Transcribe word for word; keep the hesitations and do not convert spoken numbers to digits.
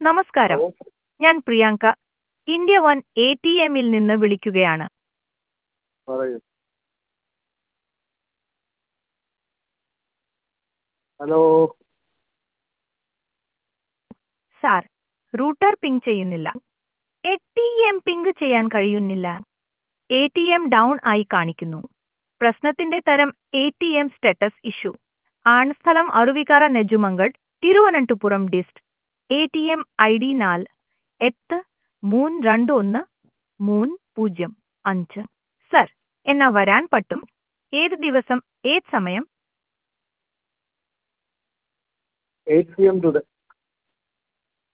നമസ്കാരം. ഹലോ. ഞാൻ Priyanka. India one A T എമ്മിൽ നിന്ന് വിളിക്കുകയാണ്. പറയൂ. ഹലോ. സാർ, റൂട്ടർ പിങ് ചെയ്യുന്നില്ല. എ ടി എം പിങ് ചെയ്യാൻ കഴിയുന്നില്ല. എ ടി എം ഡൗൺ ആയി കാണിക്കുന്നു. പ്രശ്നത്തിന്റെ തരം A T M status issue. ആണ് സ്ഥലം Aruvikkara Nedumangad, Thiruvananthapuram dist. A T M I D നാല് എട്ട് മൂന്ന് രണ്ട് ഒന്ന് മൂന്ന് പൂജ്യം അഞ്ച്. സർ, എന്നാ വരാൻ പറ്റും? ഏത് ദിവസം, ഏത് സമയം? Eight P M today.